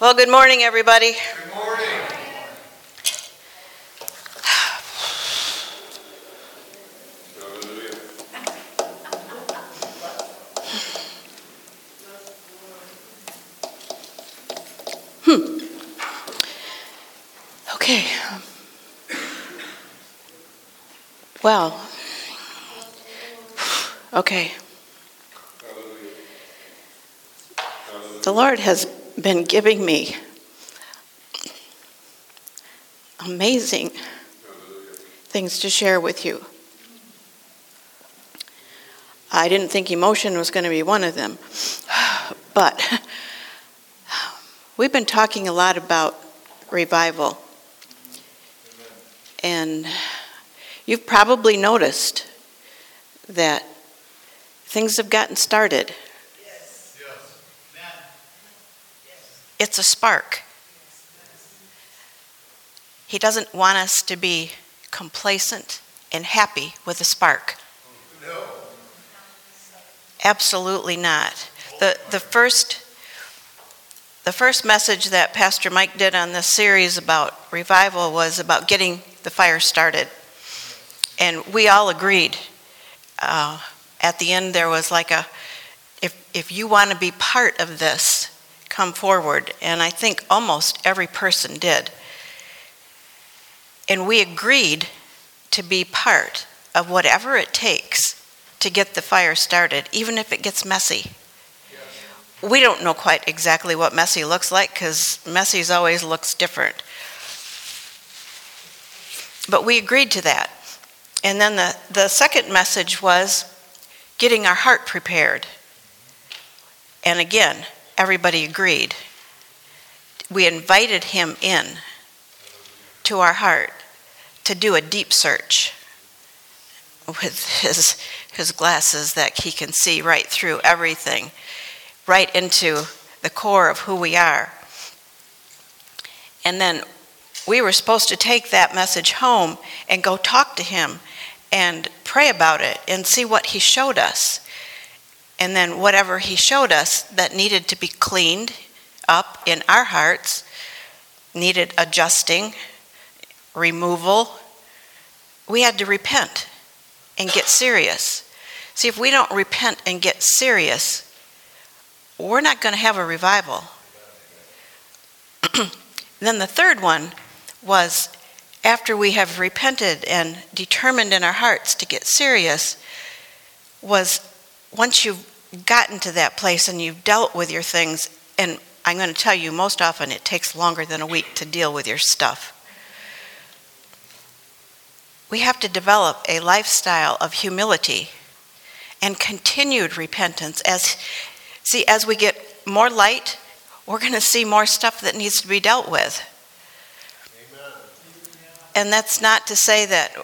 Well, good morning, everybody. Good morning. Okay. Well, okay. The Lord has been giving me amazing things to share with you. I didn't think emotion was going to be one of them, but we've been talking a lot about revival. And you've probably noticed that things have gotten started. Yes. It's a spark. He doesn't want us to be complacent and happy with a spark. No. Absolutely not. The first message that Pastor Mike did on this series about revival was about getting the fire started. And we all agreed. At the end there was like if you want to be part of this, come forward. And I think almost every person did. And we agreed to be part of whatever it takes to get the fire started, even if it gets messy. We don't know quite exactly what messy looks like, because messy always looks different. But we agreed to that. And then the second message was getting our heart prepared. And again, everybody agreed. We invited him in to our heart to do a deep search with his glasses that he can see right through everything, right into the core of who we are. And then we were supposed to take that message home and go talk to him and pray about it and see what he showed us. And then whatever he showed us that needed to be cleaned up in our hearts, needed adjusting, removal, we had to repent and get serious. See, if we don't repent and get serious, we're not going to have a revival. Then the third one was, after we have repented and determined in our hearts to get serious, was once you've gotten to that place and you've dealt with your things, and I'm going to tell you, most often it takes longer than a week to deal with your stuff. We have to develop a lifestyle of humility and continued repentance. As we get more light, we're going to see more stuff that needs to be dealt with. Amen. And that's not to say that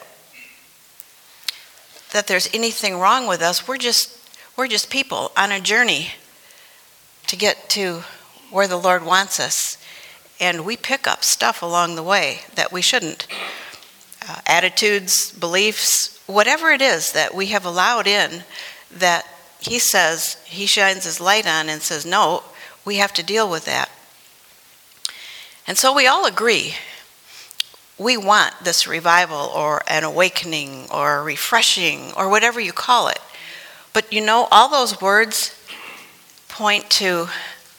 there's anything wrong with us. We're just people on a journey to get to where the Lord wants us. And we pick up stuff along the way that we shouldn't. Attitudes, beliefs, whatever it is that we have allowed in, that he says, he shines his light on and says, no, we have to deal with that. And so we all agree. We want this revival or an awakening or a refreshing or whatever you call it. But you know, all those words point to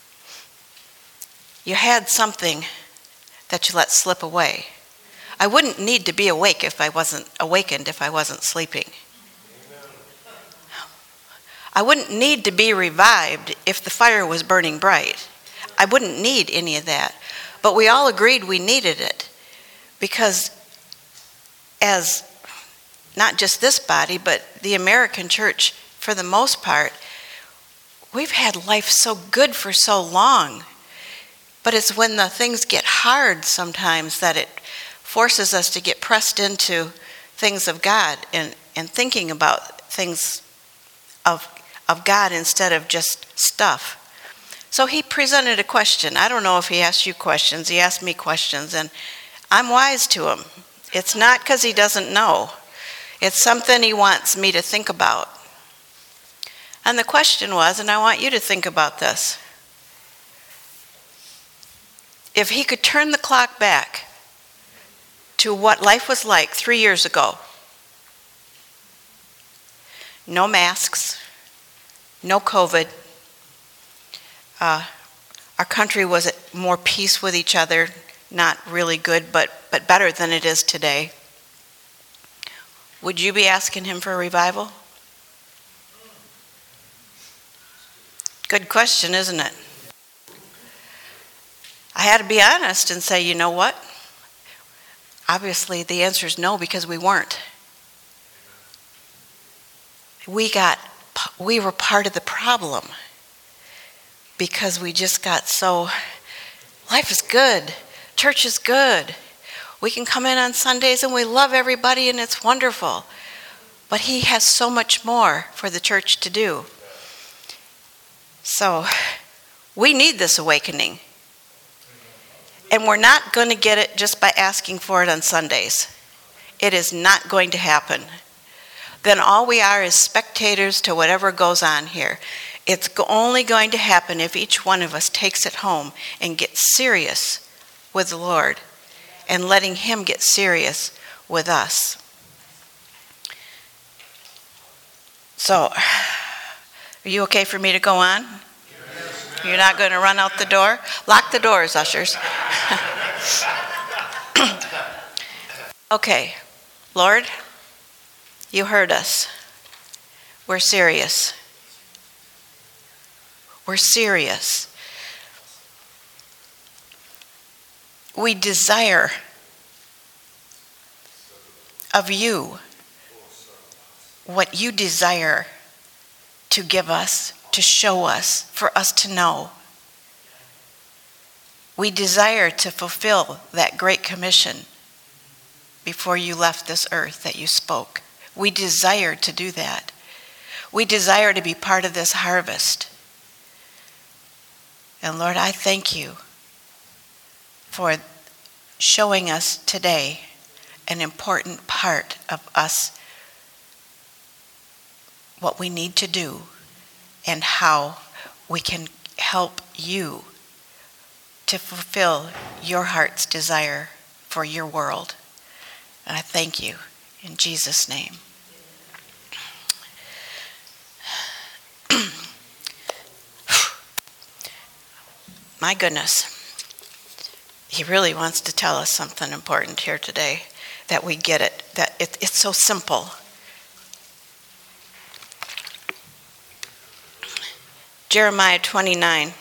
you had something that you let slip away. I wouldn't need to be awake if I wasn't awakened, if I wasn't sleeping. I wouldn't need to be revived if the fire was burning bright. I wouldn't need any of that. But we all agreed we needed it, because as not just this body, but the American church, for the most part, we've had life so good for so long. But it's when the things get hard sometimes that it forces us to get pressed into things of God and thinking about things of God instead of just stuff. So he presented a question. I don't know if he asked you questions. He asked me questions, and I'm wise to him. It's not because he doesn't know. It's something he wants me to think about. And the question was, and I want you to think about this, if he could turn the clock back to what life was like 3 years ago, no masks, no COVID, our country was at more peace with each other, not really good, but better than it is today, would you be asking him for a revival? Good question, isn't it? I had to be honest and say, you know what? Obviously, the answer is no, because we weren't. We were part of the problem because we just got so, life is good, church is good. We can come in on Sundays and we love everybody and it's wonderful. But he has so much more for the church to do. So we need this awakening. And we're not going to get it just by asking for it on Sundays. It is not going to happen. Then all we are is spectators to whatever goes on here. It's only going to happen if each one of us takes it home and gets serious with the Lord and letting him get serious with us. So, are you okay for me to go on? You're not going to run out the door? Lock the doors, ushers. Okay, Lord, you heard us. We're serious. We're serious. We desire of you what you desire to give us, to show us, for us to know. We desire to fulfill that great commission before you left this earth that you spoke. We desire to do that. We desire to be part of this harvest. And Lord, I thank you for showing us today an important part of us, what we need to do and how we can help you to fulfill your heart's desire for your world. And I thank you in Jesus' name. My goodness, he really wants to tell us something important here today, that we get it, that it's so simple. Jeremiah 29.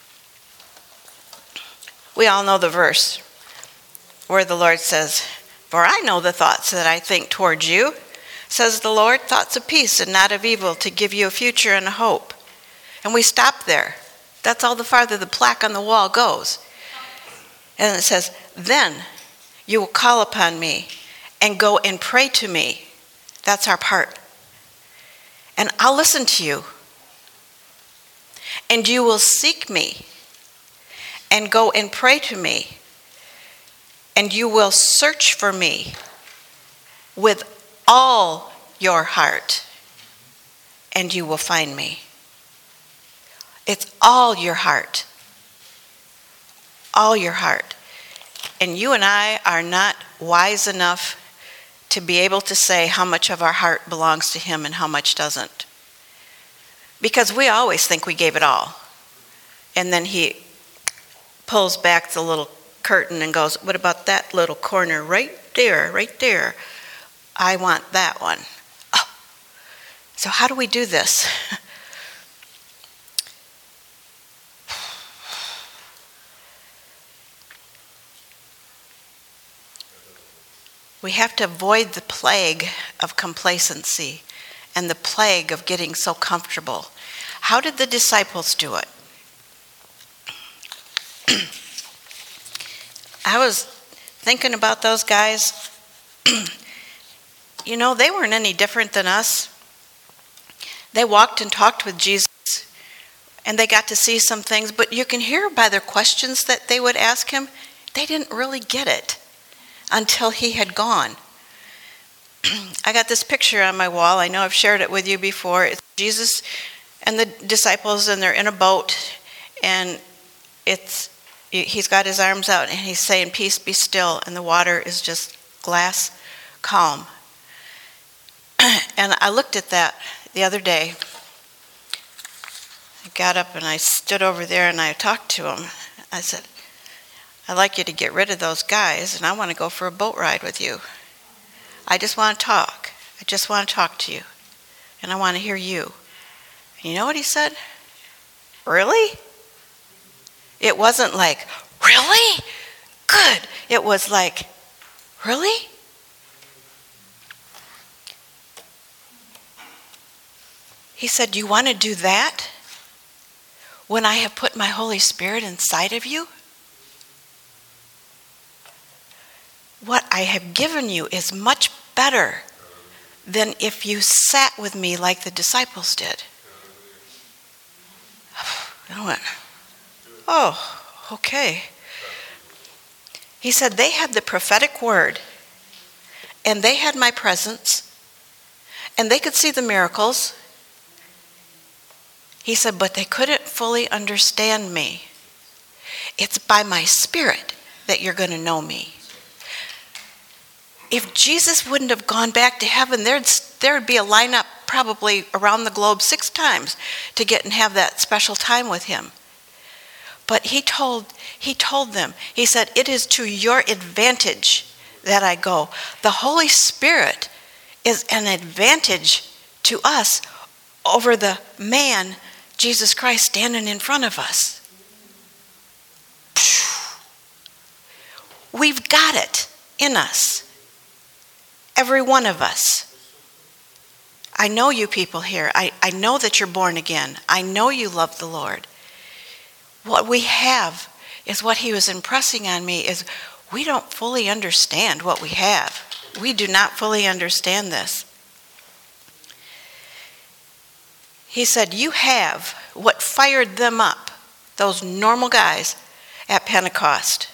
We all know the verse where the Lord says, "For I know the thoughts that I think towards you, says the Lord, thoughts of peace and not of evil, to give you a future and a hope." And we stop there. That's all the farther the plaque on the wall goes. And it says, "Then you will call upon me and go and pray to me." That's our part. "And I'll listen to you. And you will seek me and go and pray to me. And you will search for me with all your heart, and you will find me." It's all your heart. All your heart. And you and I are not wise enough to be able to say how much of our heart belongs to him and how much doesn't. Because we always think we gave it all. And then he pulls back the little curtain and goes, "What about that little corner right there, right there? I want that one." Oh. So how do we do this? We have to avoid the plague of complacency and the plague of getting so comfortable. How did the disciples do it? I was thinking about those guys. You know, they weren't any different than us. They walked and talked with Jesus, and they got to see some things, but you can hear by their questions that they would ask him, they didn't really get it until he had gone. I got this picture on my wall. I know I've shared it with you before. It's Jesus and the disciples, and they're in a boat, and it's, He's got his arms out and he's saying, "Peace, be still," and the water is just glass calm. And I looked at that the other day. I got up and I stood over there and I talked to him. I said, "I'd like you to get rid of those guys and I want to go for a boat ride with you. I just want to talk. I just want to talk to you. And I want to hear you." And you know what he said? "Really?" It wasn't like, "Really? Good." It was like, "Really?" He said, "You want to do that when I have put my Holy Spirit inside of you? What I have given you is much better than if you sat with me like the disciples did." I went, "Oh, okay." He said they had the prophetic word and they had my presence and they could see the miracles. He said, but they couldn't fully understand me. It's by my Spirit that you're going to know me. If Jesus wouldn't have gone back to heaven, there'd be a lineup probably around the globe 6 times to get and have that special time with him. But he told them, he said, "It is to your advantage that I go." The Holy Spirit is an advantage to us over the man, Jesus Christ, standing in front of us. We've got it in us. Every one of us. I know you people here. I know that you're born again. I know you love the Lord. What we have is what he was impressing on me is we don't fully understand what we have. We do not fully understand this. He said, you have what fired them up, those normal guys at Pentecost.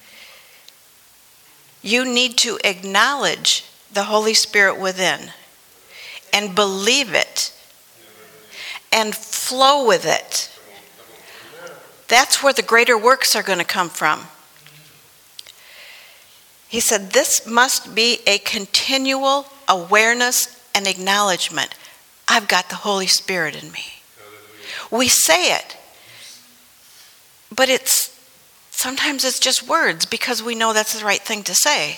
You need to acknowledge the Holy Spirit within and believe it and flow with it. That's where the greater works are going to come from. He said, this must be a continual awareness and acknowledgement. I've got the Holy Spirit in me. We say it, but sometimes it's just words because we know that's the right thing to say.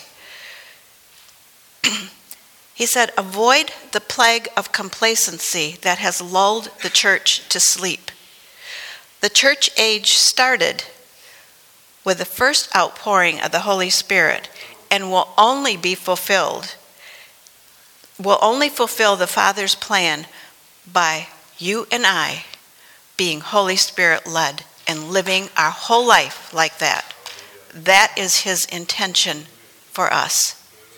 He said, avoid the plague of complacency that has lulled the church to sleep. The church age started with the first outpouring of the Holy Spirit and will only fulfill the Father's plan by you and I being Holy Spirit led and living our whole life like that. That is his intention for us.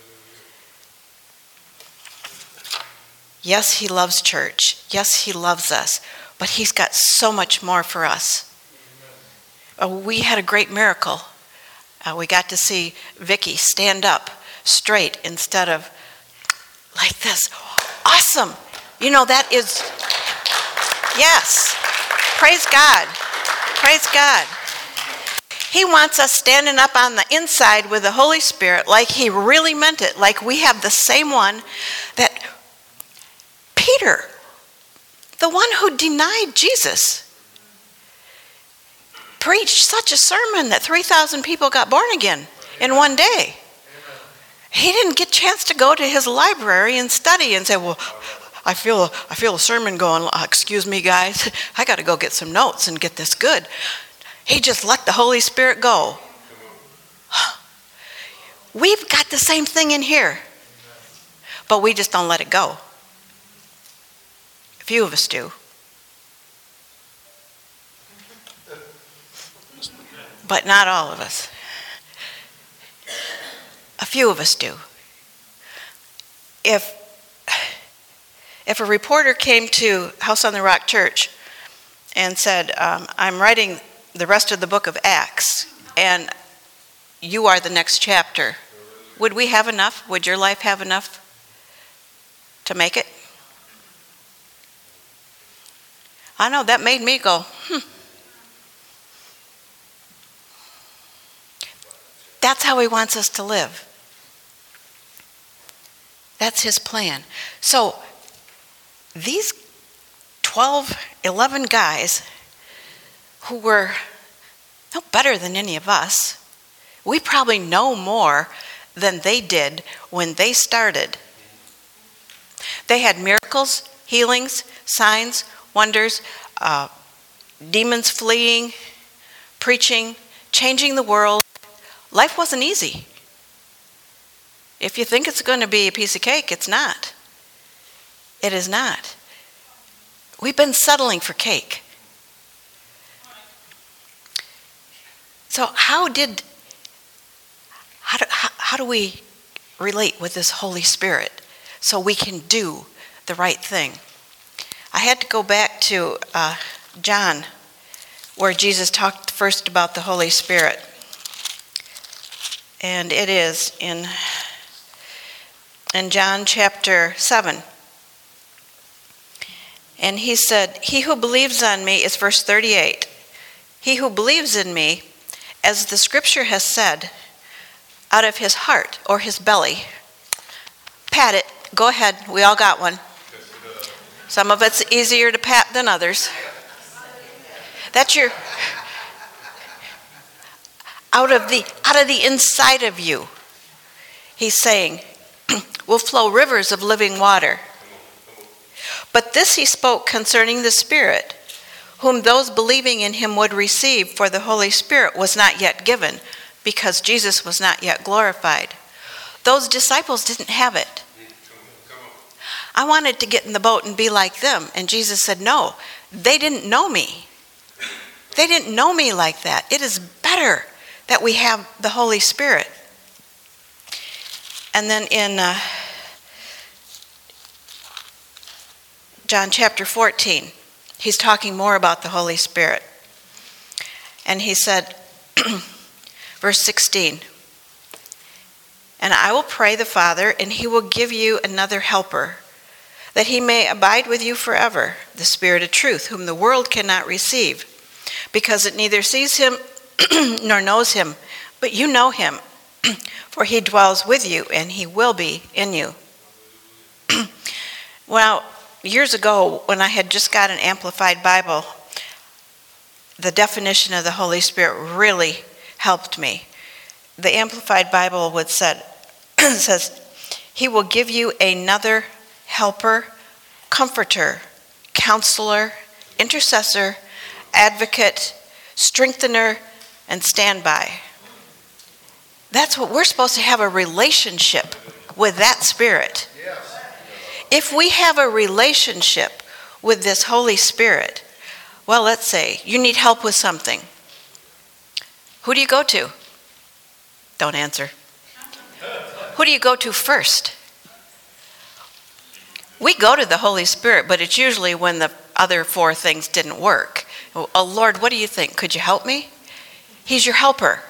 Yes, he loves church. Yes, he loves us. But he's got so much more for us. We had a great miracle. We got to see Vicky stand up straight instead of like this. Awesome. You know, that is, yes. Praise God. Praise God. He wants us standing up on the inside with the Holy Spirit like he really meant it, like we have the same one that Peter, the one who denied Jesus, preached such a sermon that 3,000 people got born again in one day. He didn't get a chance to go to his library and study and say, well, I feel a sermon going, excuse me, guys, I got to go get some notes and get this good. He just let the Holy Spirit go. We've got the same thing in here, but we just don't let it go. A few of us do. But not all of us. A few of us do. If a reporter came to House on the Rock Church and said, I'm writing the rest of the book of Acts, and you are the next chapter, would we have enough? Would your life have enough to make it? I know that made me go, That's how he wants us to live. That's his plan. So these 12, 11 guys who were no better than any of us, we probably know more than they did when they started. They had miracles, healings, signs, wonders, demons fleeing, preaching, changing the world. Life wasn't easy. If you think it's going to be a piece of cake, it's not. It is not. We've been settling for cake. So how do we relate with this Holy Spirit so we can do the right thing? I had to go back to John, where Jesus talked first about the Holy Spirit. And it is in John chapter 7. And he said, he who believes on me, is verse 38. He who believes in me, as the scripture has said, out of his heart or his belly. Pat it. Go ahead. We all got one. Some of it's easier to pat than others. That's your out of the inside of you. He's saying, will flow rivers of living water. But this he spoke concerning the Spirit, whom those believing in him would receive, for the Holy Spirit was not yet given, because Jesus was not yet glorified. Those disciples didn't have it. I wanted to get in the boat and be like them, and Jesus said, no, they didn't know me. They didn't know me like that. It is better that we have the Holy Spirit. And then in John chapter 14, he's talking more about the Holy Spirit. And he said, verse 16, and I will pray the Father, and he will give you another helper, that he may abide with you forever, the Spirit of truth, whom the world cannot receive, because it neither sees him nor knows him, but you know him, for he dwells with you, and he will be in you. Well, years ago, when I had just got an Amplified Bible, the definition of the Holy Spirit really helped me. The Amplified Bible says, he will give you another helper, comforter, counselor, intercessor, advocate, strengthener, and standby. That's what we're supposed to have, a relationship with that Spirit. If we have a relationship with this Holy Spirit, well, let's say you need help with something. Who do you go to? Don't answer. Who do you go to first? We go to the Holy Spirit, but it's usually when the other four things didn't work. Oh, Lord, what do you think? Could you help me? He's your helper.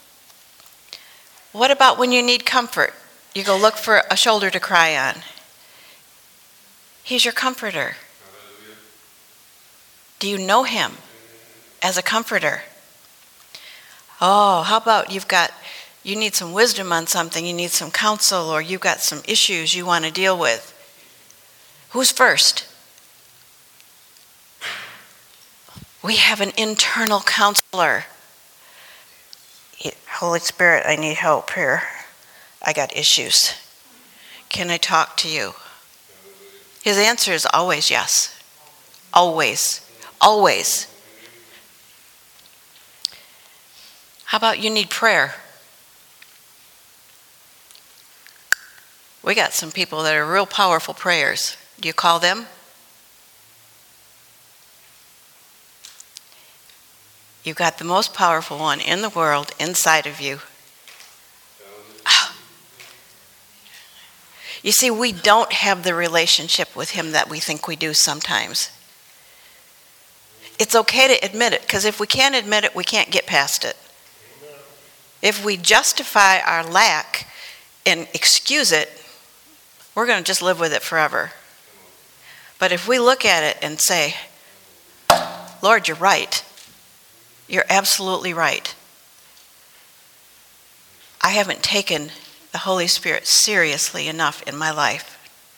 What about when you need comfort? You go look for a shoulder to cry on. He's your comforter. Do you know him as a comforter? Oh, how about you need some wisdom on something, you need some counsel, or you've got some issues you want to deal with. Who's first? We have an internal counselor. Holy Spirit, I need help here. I got issues. Can I talk to you? His answer is always yes. Always. Always. How about you need prayer? We got some people that are real powerful prayers. Do you call them? You've got the most powerful one in the world inside of you. You see, we don't have the relationship with him that we think we do sometimes. It's okay to admit it, because if we can't admit it, we can't get past it. If we justify our lack and excuse it, we're going to just live with it forever. But if we look at it and say, Lord, you're right. You're absolutely right. haven't taken the Holy Spirit seriously enough in my life.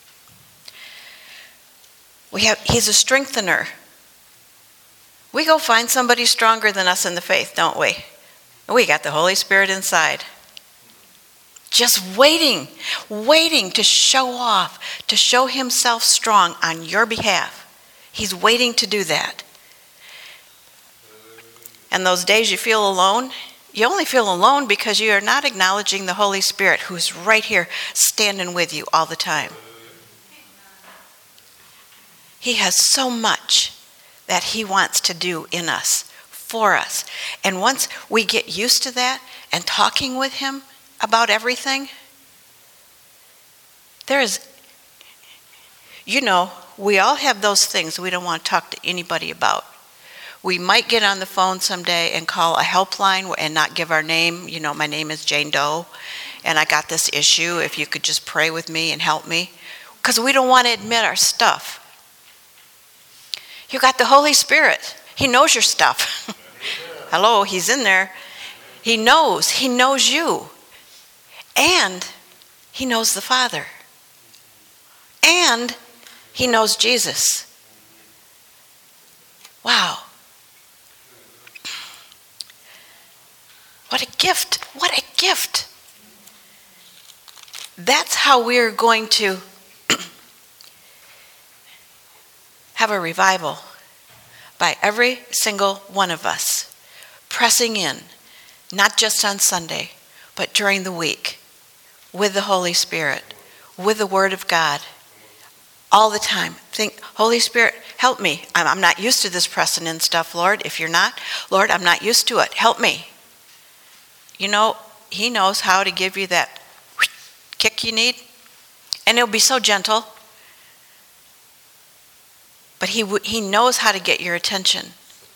He's a strengthener. We go find somebody stronger than us in the faith, don't we? We got the Holy Spirit inside. Just waiting to show off, to show himself strong on your behalf. He's waiting to do that. And those days you feel alone, you only feel alone because you are not acknowledging the Holy Spirit who's right here standing with you all the time. He has so much that he wants to do in us, for us. And once we get used to that and talking with him about everything, we all have those things we don't want to talk to anybody about. We might get on the phone someday and call a helpline and not give our name. My name is Jane Doe, and I got this issue. If you could just pray with me and help me. Because we don't want to admit our stuff. You got the Holy Spirit. He knows your stuff. Hello, he's in there. He knows you. And he knows the Father. And he knows Jesus. Wow. What a gift. What a gift. That's how we're going to have a revival, by every single one of us pressing in, not just on Sunday, but during the week, with the Holy Spirit, with the Word of God, all the time. Think, Holy Spirit, help me. I'm not used to this pressing in stuff, Lord. If you're not, Lord, I'm not used to it. Help me. He knows how to give you that kick you need, and it'll be so gentle. But he knows how to get your attention.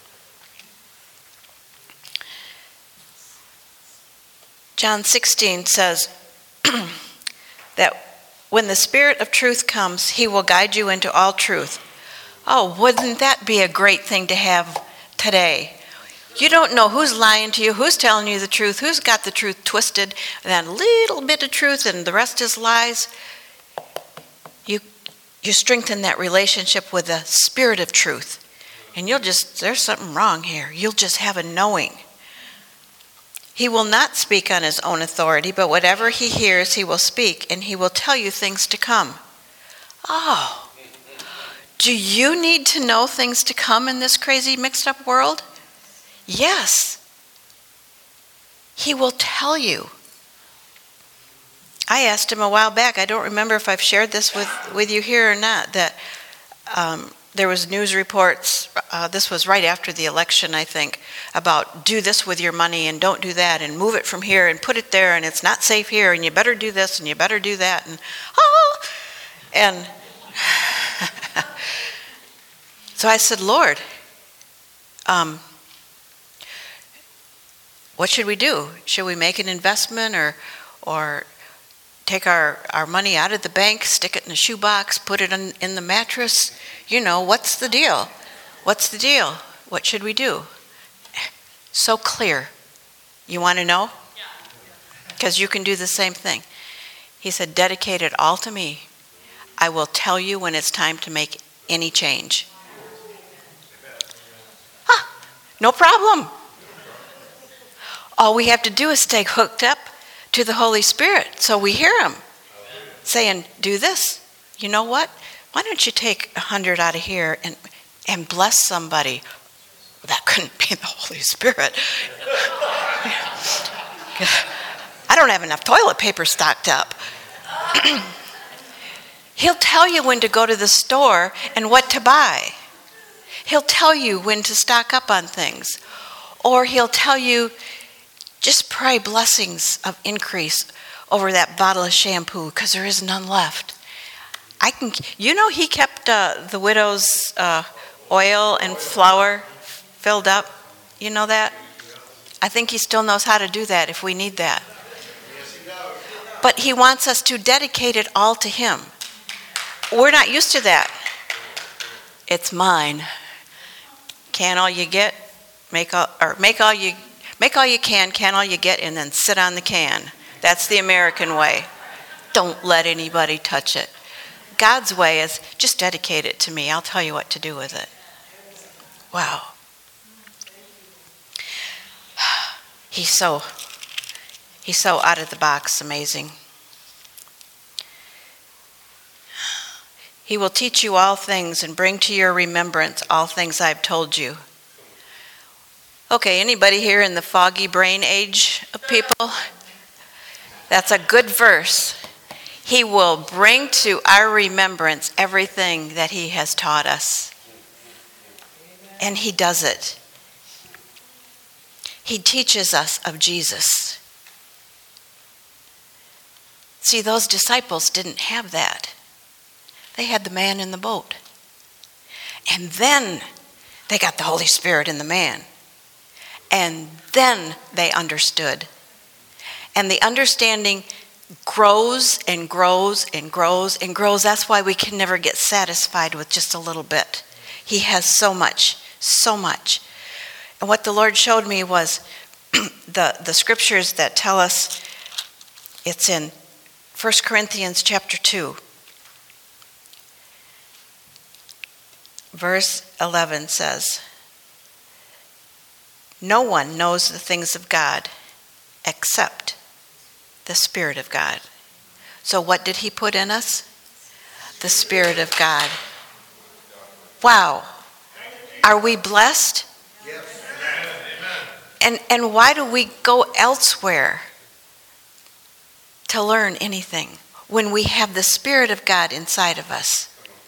John 16 says that when the Spirit of truth comes, he will guide you into all truth. Oh, wouldn't that be a great thing to have today? You don't know who's lying to you, who's telling you the truth, who's got the truth twisted, and that little bit of truth and the rest is lies. You strengthen that relationship with the Spirit of truth. And there's something wrong here. You'll just have a knowing. He will not speak on his own authority, but whatever he hears, he will speak, and he will tell you things to come. Oh, do you need to know things to come in this crazy mixed up world? Yes. He will tell you. I asked him a while back, I don't remember if I've shared this with you here or not, that there was news reports, this was right after the election, I think, about do this with your money and don't do that and move it from here and put it there and it's not safe here and you better do this and you better do that. And so I said, Lord, what should we do? Should we make an investment or take our money out of the bank, stick it in a shoebox, put it in the mattress? What's the deal? What's the deal? What should we do? So clear. You want to know? Because you can do the same thing. He said, dedicate it all to me. I will tell you when it's time to make any change. No problem. All we have to do is stay hooked up to the Holy Spirit so we hear him saying, do this. You know what? Why don't you take 100 out of here and bless somebody? That couldn't be the Holy Spirit. I don't have enough toilet paper stocked up. He'll tell you when to go to the store and what to buy. He'll tell you when to stock up on things. Or he'll tell you, just pray blessings of increase over that bottle of shampoo because there is none left. He kept the widow's oil and flour filled up. You know that? I think he still knows how to do that if we need that. But he wants us to dedicate it all to him. We're not used to that. It's mine. Can all you get, make all you can all you get, and then sit on the can. That's the American way. Don't let anybody touch it. God's way is just dedicate it to me. I'll tell you what to do with it. Wow. He's so out of the box amazing. He will teach you all things and bring to your remembrance all things I've told you. Okay, anybody here in the foggy brain age of people? That's a good verse. He will bring to our remembrance everything that he has taught us. And he does it. He teaches us of Jesus. See, those disciples didn't have that. They had the man in the boat. And then they got the Holy Spirit in the man. And then they understood. And the understanding grows and grows and grows and grows. That's why we can never get satisfied with just a little bit. He has so much, so much. And what the Lord showed me was the scriptures that tell us, it's in 1 Corinthians chapter 2. Verse 11 says, no one knows the things of God except the Spirit of God. So what did he put in us? The Spirit of God. Wow. Are we blessed? Yes. And why do we go elsewhere to learn anything when we have the Spirit of God inside of us?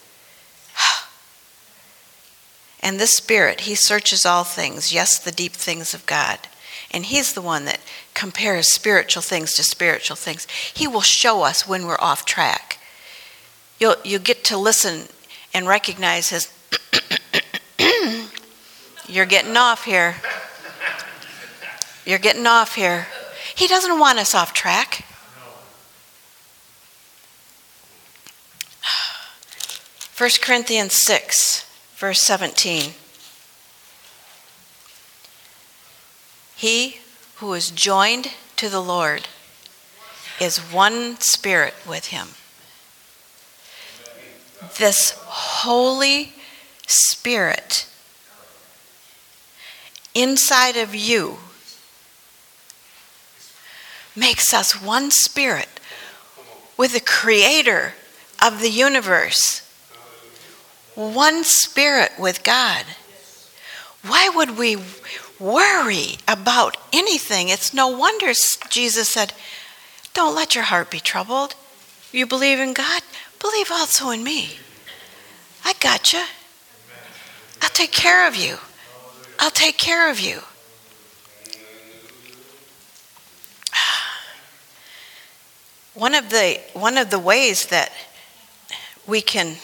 And this Spirit, he searches all things, yes, the deep things of God. And he's the one that compares spiritual things to spiritual things. He will show us when we're off track. You'll get to listen and recognize his, you're getting off here. You're getting off here. He doesn't want us off track. 1 Corinthians 6. Verse 17. He who is joined to the Lord is one spirit with him. This Holy Spirit inside of you makes us one spirit with the Creator of the universe. One spirit with God. Why would we worry about anything? It's no wonder Jesus said, don't let your heart be troubled. You believe in God? Believe also in me. I got you. I'll take care of you. I'll take care of you. One of the ways that we can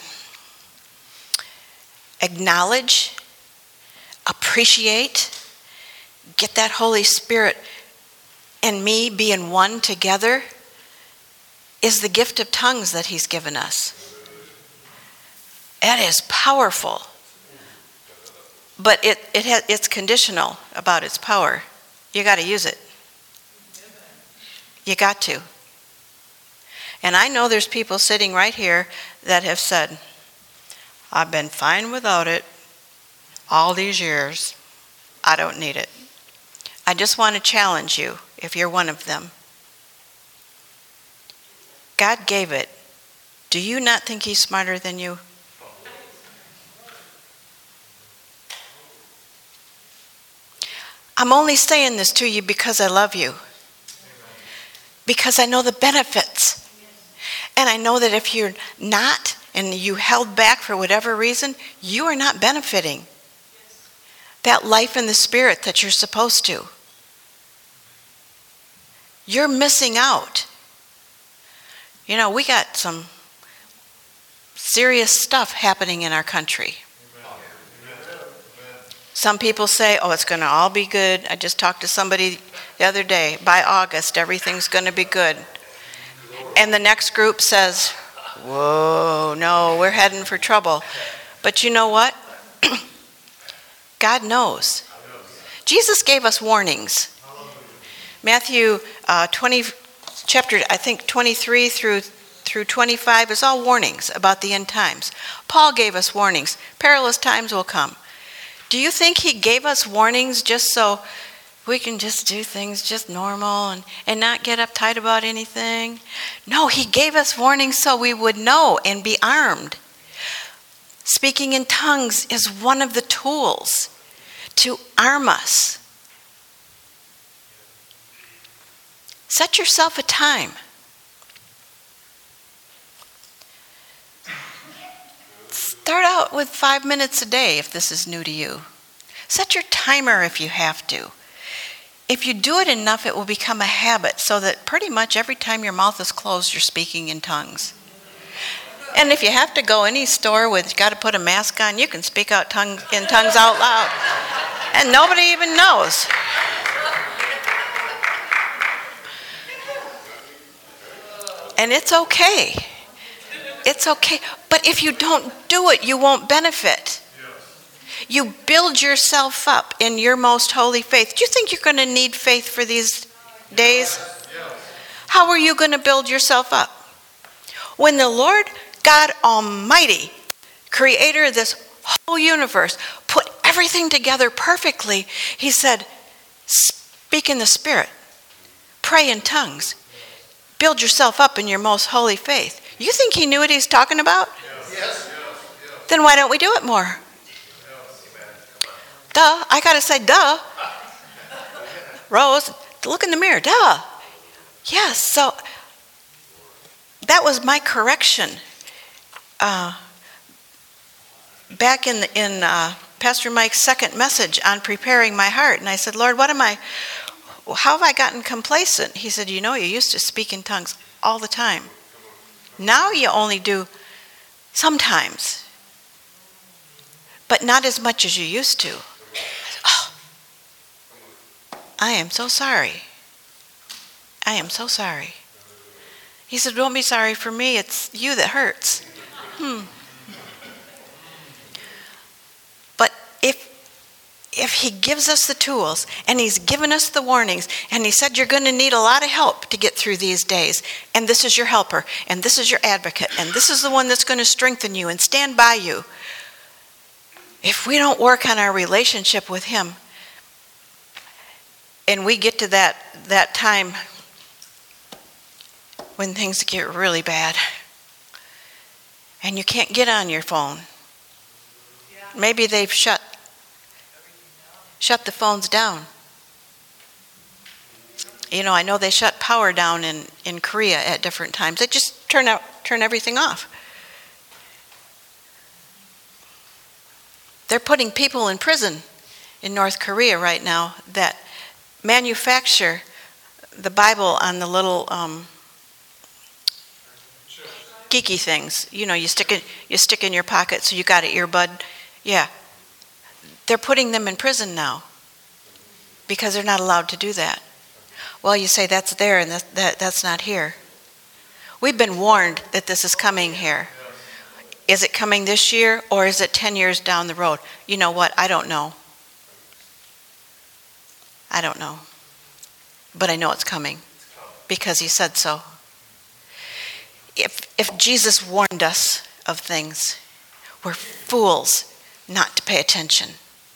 acknowledge, appreciate, get that Holy Spirit and me being one together is the gift of tongues that he's given us. It is powerful. But it's conditional about its power. You got to use it. You got to. And I know there's people sitting right here that have said, I've been fine without it all these years. I don't need it. I just want to challenge you, if you're one of them. God gave it. Do you not think he's smarter than you? I'm only saying this to you because I love you. Because I know the benefits. And I know that if you're not, and you held back for whatever reason, you are not benefiting that life in the Spirit that you're supposed to. You're missing out. You know, we got some serious stuff happening in our country. Some people say, oh, it's going to all be good. I just talked to somebody the other day. By August, everything's going to be good. And the next group says, whoa, no, we're heading for trouble. But you know what? God knows. Jesus gave us warnings. Matthew chapter, I think 23 through 25 is all warnings about the end times. Paul gave us warnings. Perilous times will come. Do you think he gave us warnings just so we can just do things just normal and not get uptight about anything? No, he gave us warnings so we would know and be armed. Speaking in tongues is one of the tools to arm us. Set yourself a time. Start out with 5 minutes a day if this is new to you. Set your timer if you have to. If you do it enough, it will become a habit so that pretty much every time your mouth is closed, you're speaking in tongues. And if you have to go any store with got to put a mask on, you can speak out in tongues out loud. And nobody even knows. And it's okay. It's okay. But if you don't do it, you won't benefit. You build yourself up in your most holy faith. Do you think you're going to need faith for these days? How are you going to build yourself up? When the Lord God Almighty, creator of this whole universe, put everything together perfectly, he said, speak in the Spirit, pray in tongues, build yourself up in your most holy faith. You think he knew what he's talking about? Yes. Then why don't we do it more? Duh. I got to say, duh. Rose, look in the mirror. Duh. Yes. So that was my correction. Back in Pastor Mike's second message on preparing my heart. And I said, Lord, how have I gotten complacent? He said, you used to speak in tongues all the time. Now you only do sometimes, but not as much as you used to. I said, oh, I am so sorry. I am so sorry. He said, don't be sorry for me. It's you that hurts. But if he gives us the tools and he's given us the warnings and he said you're going to need a lot of help to get through these days, and this is your helper and this is your advocate and this is the one that's going to strengthen you and stand by you, if we don't work on our relationship with him and we get to that time when things get really bad and you can't get on your phone, maybe they've shut the phones down. I know they shut power down in Korea at different times. They just turn everything off. They're putting people in prison in North Korea right now that manufacture the Bible on the little geeky things. You stick in your pocket so you got an earbud. Yeah. They're putting them in prison now because they're not allowed to do that. Well, you say that's there and that's not here. We've been warned that this is coming here. Is it coming this year or is it 10 years down the road? You know what? I don't know. I don't know. But I know it's coming because he said so. If Jesus warned us of things, we're fools not to pay attention.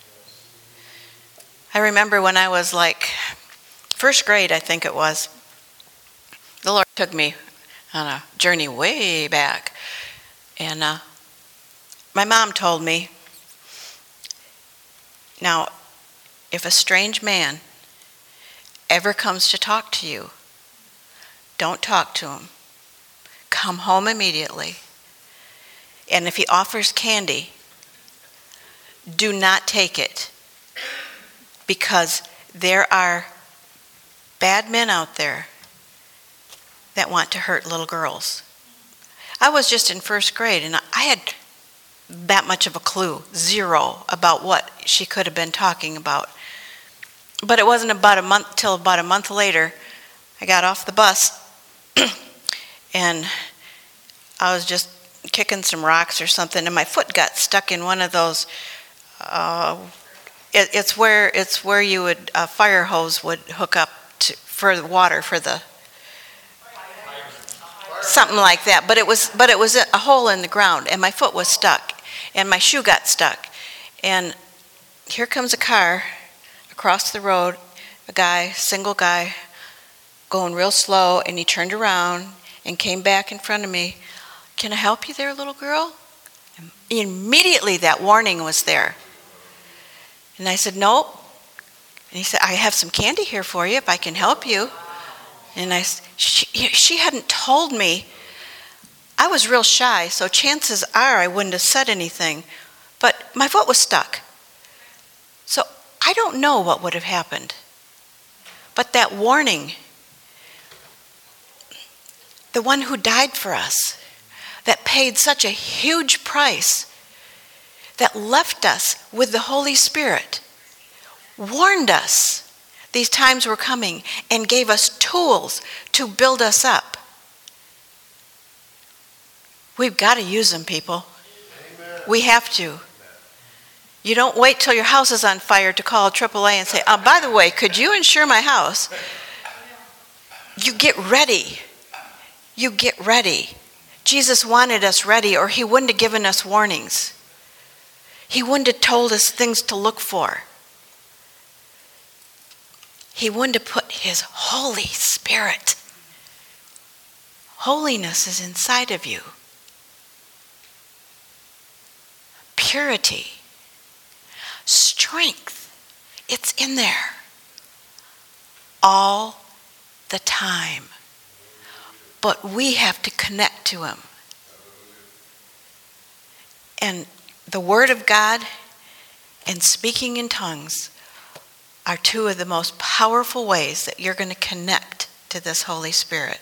I remember when I was like first grade, I think it was, the Lord took me on a journey way back. And my mom told me, now, if a strange man ever comes to talk to you, don't talk to him. Come home immediately. And if he offers candy, do not take it. Because there are bad men out there that want to hurt little girls. I was just in first grade and I had that much of a clue, zero, about what she could have been talking about. But it wasn't till about a month later, I got off the bus and I was just kicking some rocks or something and my foot got stuck in one of those it's where you would a fire hose would hook up for the water for the something like that. But it was a hole in the ground, and my foot was stuck, and my shoe got stuck. And here comes a car across the road, single guy, going real slow, and he turned around and came back in front of me. "Can I help you there, little girl?" And immediately that warning was there. And I said, "Nope." And he said, "I have some candy here for you if I can help you." And she hadn't told me. I was real shy, so chances are I wouldn't have said anything. But my foot was stuck. So I don't know what would have happened. But that warning, the one who died for us, that paid such a huge price, that left us with the Holy Spirit, warned us these times were coming and gave us tools to build us up. We've got to use them, people. Amen. We have to. You don't wait till your house is on fire to call AAA and say, "Oh, by the way, could you insure my house?" You get ready. You get ready. Jesus wanted us ready, or he wouldn't have given us warnings. He wouldn't have told us things to look for. He wouldn't have put his Holy Spirit. Holiness is inside of you. Purity. Strength. It's in there. All the time. But we have to connect to him. And the Word of God and speaking in tongues are two of the most powerful ways that you're going to connect to this Holy Spirit.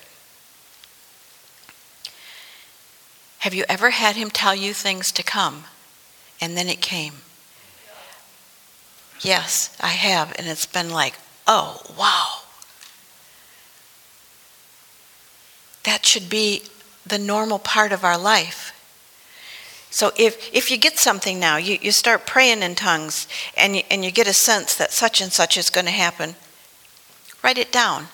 Have you ever had him tell you things to come, and then it came? Yes, I have, and it's been like, oh, wow. That should be the normal part of our life. So if you get something now, you start praying in tongues, and you get a sense that such and such is going to happen, write it down.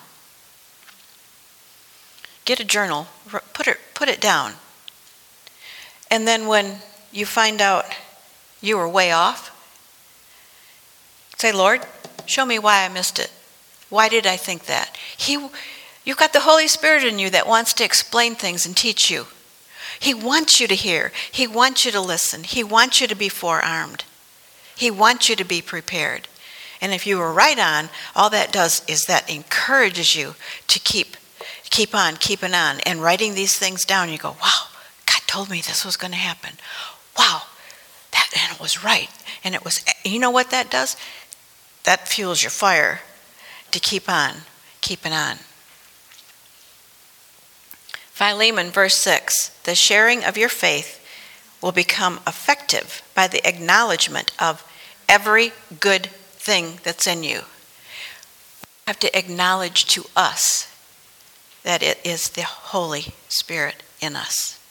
Get a journal, put it down. And then when you find out you were way off, say, "Lord, show me why I missed it. Why did I think that?" You've got the Holy Spirit in you that wants to explain things and teach you. He wants you to hear. He wants you to listen. He wants you to be forearmed. He wants you to be prepared. And if you were right on, all that does is that encourages you to keep on keeping on and writing these things down. You go, wow, God told me this was going to happen. Wow, and it was right. And it was, you know what that does? That fuels your fire to keep on keeping on. Philemon, verse 6, the sharing of your faith will become effective by the acknowledgement of every good thing that's in you. You have to acknowledge to us that it is the Holy Spirit in us.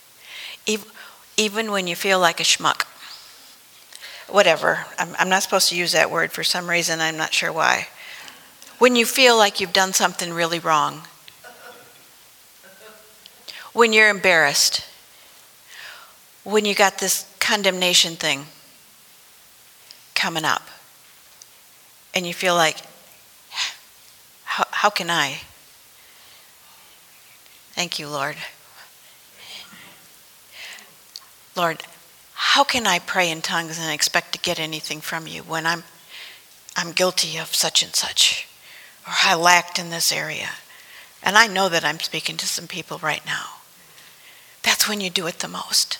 Even when you feel like a schmuck. Whatever. I'm not supposed to use that word for some reason. I'm not sure why. When you feel like you've done something really wrong. When you're embarrassed, when you got this condemnation thing coming up, and you feel like, how can I? Thank you, Lord. Lord, how can I pray in tongues and expect to get anything from you when I'm guilty of such and such, or I lacked in this area? And I know that I'm speaking to some people right now. That's when you do it the most.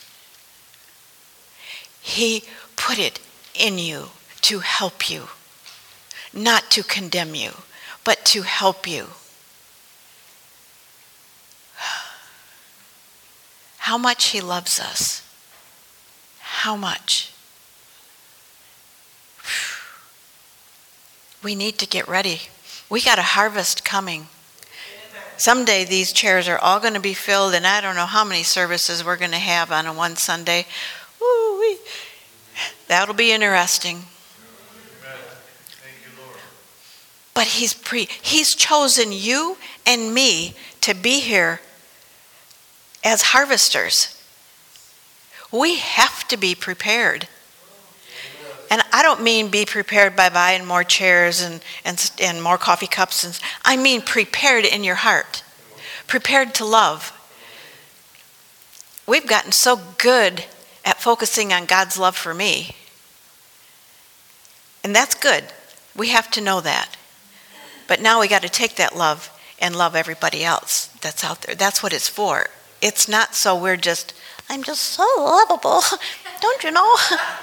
He put it in you to help you, not to condemn you, but to help you. How much he loves us. How much. We need to get ready. We got a harvest coming. Someday these chairs are all going to be filled, and I don't know how many services we're going to have on a one Sunday. Woo-wee. That'll be interesting. Amen. Thank you, Lord. But he's chosen you and me to be here as harvesters. We have to be prepared. And I don't mean be prepared by buying more chairs and more coffee cups. I mean prepared in your heart. Prepared to love. We've gotten so good at focusing on God's love for me. And that's good. We have to know that. But now we got to take that love and love everybody else that's out there. That's what it's for. It's not so I'm just so lovable. Don't you know?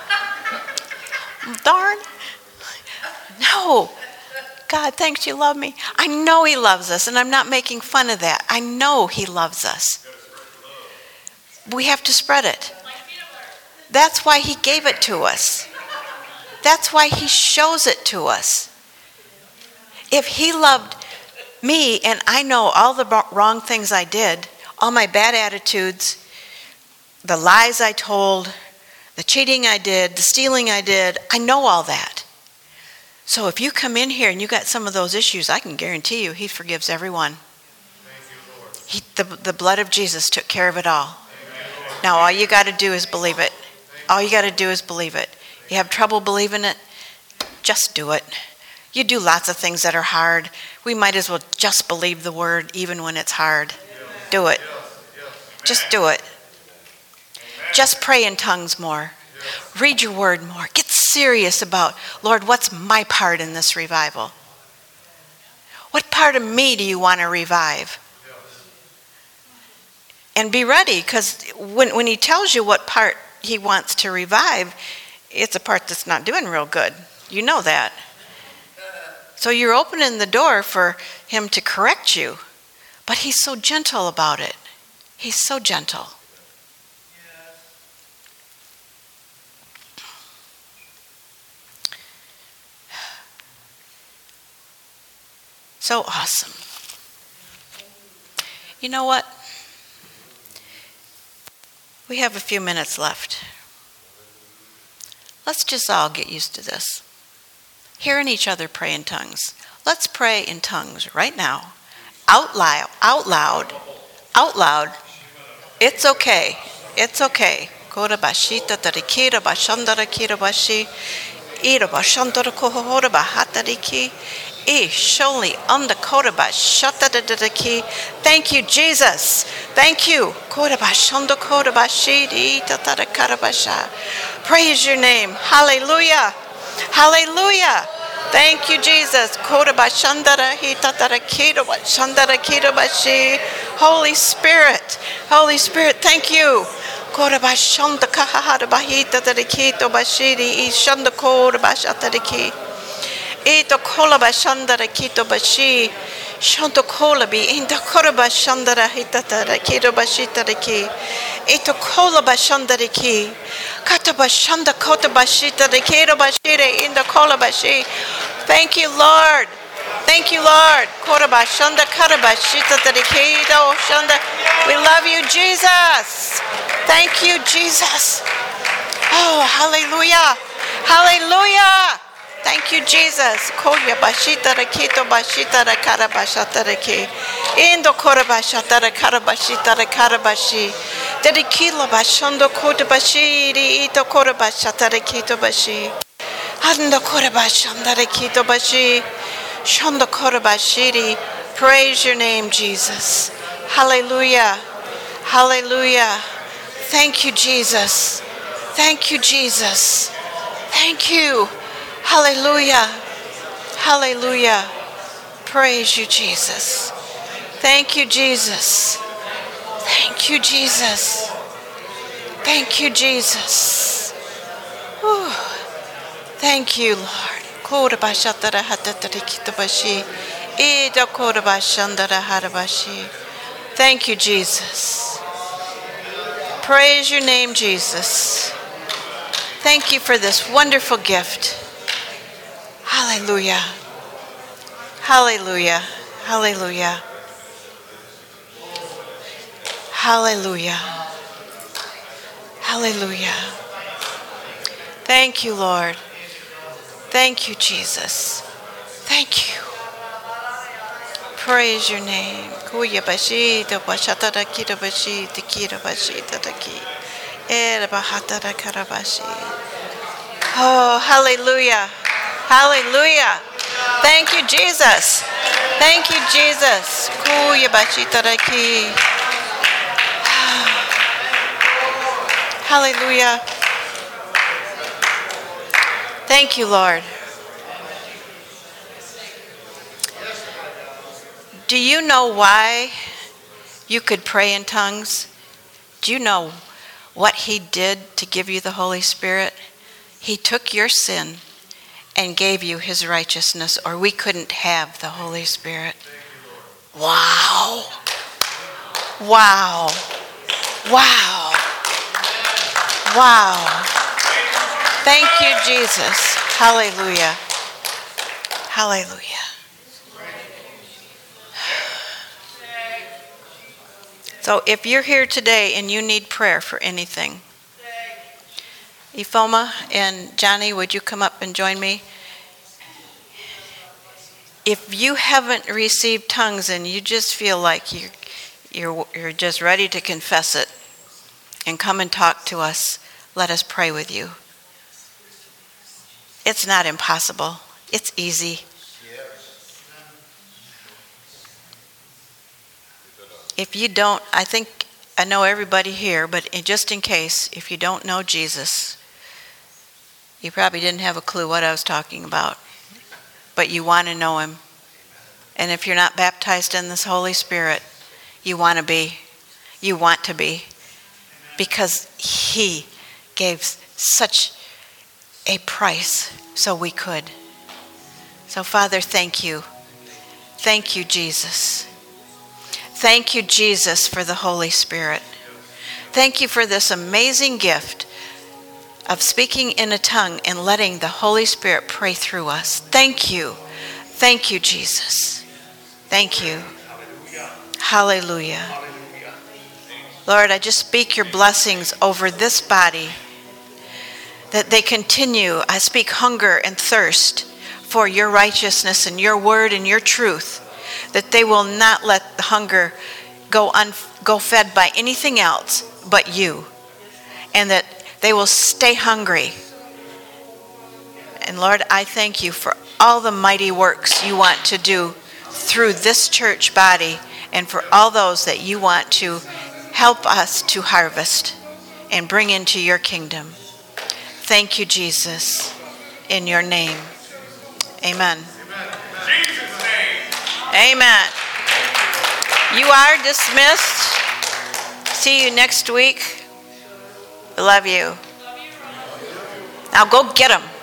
Darn. No. God, thanks you love me. I know he loves us, and I'm not making fun of that. I know he loves us. We have to spread it. That's why he gave it to us. That's why he shows it to us. If he loved me, and I know all the wrong things I did, all my bad attitudes, the lies I told, the cheating I did, the stealing I did, I know all that. So if you come in here and you got some of those issues, I can guarantee you he forgives everyone. The blood of Jesus took care of it all. Now all you got to do is believe it. All you got to do is believe it. You have trouble believing it? Just do it. You do lots of things that are hard. We might as well just believe the word even when it's hard. Do it. Just do it. Just pray in tongues more. Read your word more. Get serious about, Lord, what's my part in this revival? What part of me do you want to revive? And be ready, because when he tells you what part he wants to revive, it's a part that's not doing real good. You know that. So you're opening the door for him to correct you. But he's so gentle about it. He's so gentle. So awesome. You know what? We have a few minutes left. Let's just all get used to this. Hearing each other pray in tongues. Let's pray in tongues right now. Out loud. Out loud. Out loud. It's okay. It's okay. Kora bashita tarikira bashandara kira bashi. Ira bashandara kohora bahatariki. Sholi kora bashatadadaki. Thank you, Jesus. Thank you. Kora bashanda kora bashidi tatakara basha. Praise your name. Hallelujah. Hallelujah. Thank you, Jesus. Holy Spirit. Holy Spirit, thank you. Ito kola bashandara kito bashi. Shanto kola bi inda kora bashandara hitata kito bashita ki. Ito kola bashandara ki. Kata bashanda kota bashita de kito bashire inda kola bashi. Thank you, Lord. Thank you, Lord. Kora bashanda kara bashita de kito shanda. We love you, Jesus. Thank you, Jesus. Oh, hallelujah. Hallelujah. Thank you, Jesus. Koya bashita ra kito bashita ra kara bashata ra ki. Indo kora bashata ra kara bashita ra kara bashi. Dedikila bashando kota bashi. Ito kora bashata ra kito bashi. Ando kora bashanda ra kito bashi. Shando kora bashiri. Praise your name, Jesus. Hallelujah. Hallelujah. Thank you, Jesus. Thank you, Jesus. Thank you. Hallelujah. Hallelujah. Praise you, Jesus. Thank you, Jesus. Thank you, Jesus. Thank you, Jesus. Whew. Thank you, Lord. Thank you, Jesus. Praise your name, Jesus. Thank you for this wonderful gift. Hallelujah. Hallelujah. Hallelujah. Hallelujah. Hallelujah. Thank you, Lord. Thank you, Jesus. Thank you. Praise your name. Kuya bashi da bashata da kita bashi da kita bashi da ki. Era bahata da karabashi. Oh, hallelujah. Hallelujah. Thank you, Jesus. Thank you, Jesus. Kuya bashi da ki. Hallelujah. Thank you, Lord. Do you know why you could pray in tongues? Do you know what he did to give you the Holy Spirit? He took your sin and gave you his righteousness, or we couldn't have the Holy Spirit. Wow. Wow. Wow. Wow. Thank you, Jesus. Hallelujah. Hallelujah. So if you're here today and you need prayer for anything, Ifoma and Johnny, would you come up and join me? If you haven't received tongues and you just feel like you're just ready to confess it and come and talk to us, let us pray with you. It's not impossible. It's easy. If you don't, I know everybody here, but just in case, if you don't know Jesus, you probably didn't have a clue what I was talking about, but you want to know him. And if you're not baptized in this Holy Spirit, you want to be. You want to be. Because he gave such a price so we could. So Father, thank you. Thank you, Jesus. Thank you, Jesus, for the Holy Spirit. Thank you for this amazing gift of speaking in a tongue and letting the Holy Spirit pray through us. Thank you. Thank you, Jesus. Thank you. Hallelujah. Lord, I just speak your blessings over this body, that they continue. I speak hunger and thirst for your righteousness and your word and your truth, that they will not let the hunger go fed by anything else but you, and that they will stay hungry. And Lord, I thank you for all the mighty works you want to do through this church body, and for all those that you want to help us to harvest and bring into your kingdom. Thank you, Jesus, in your name. Amen. Amen. You are dismissed. See you next week. I love you. Now go get them.